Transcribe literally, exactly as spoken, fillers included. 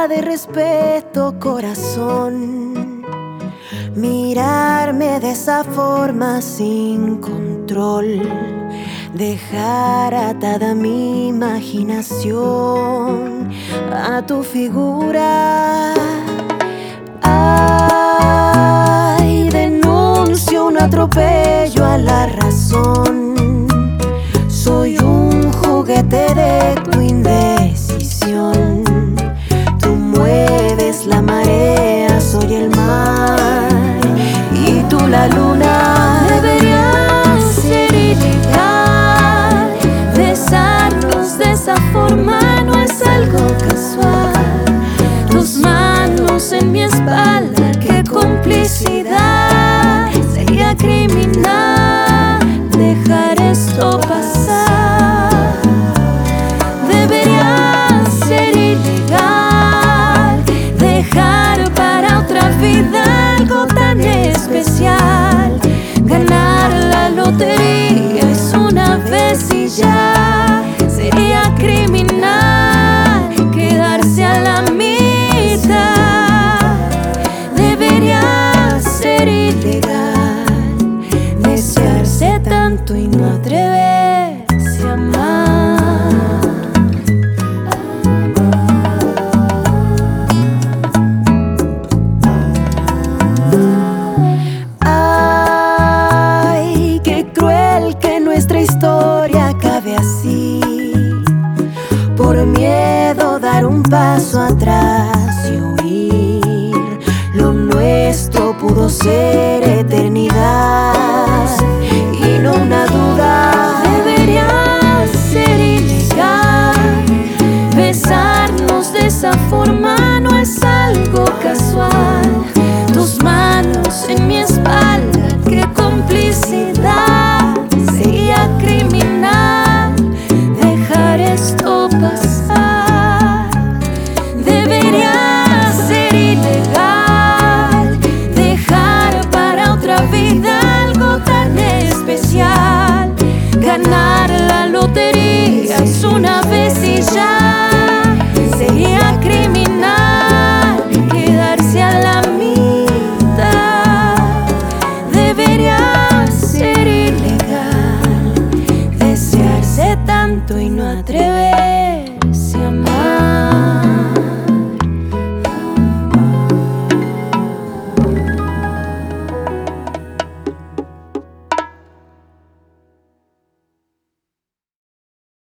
falta de respeto, corazón. Mirarme de esa forma sin control, dejar atada mi imaginación a tu figura. Ay, denuncio un atropello a la razón. Soy un juguete de tu indecisión. Tú mueves la marea, soy el mar y tú la luna. Debería ser ilegal besarnos de esa forma, no es algo casual. Tus manos en mi espalda, qué complicidad. Sería criminal dejar esto pasar. Debería ser ilegal dejar para otra vida algo tan especial. Ganar la lotería es una vez y ya. Sería criminal quedarse a la mitad. Debería ser ilegal desearse tanto y no atreverse a amar. Ay, qué cruel que nuestra historia acabe así. Por miedo dar un paso atrás y huir. Lo nuestro pudo ser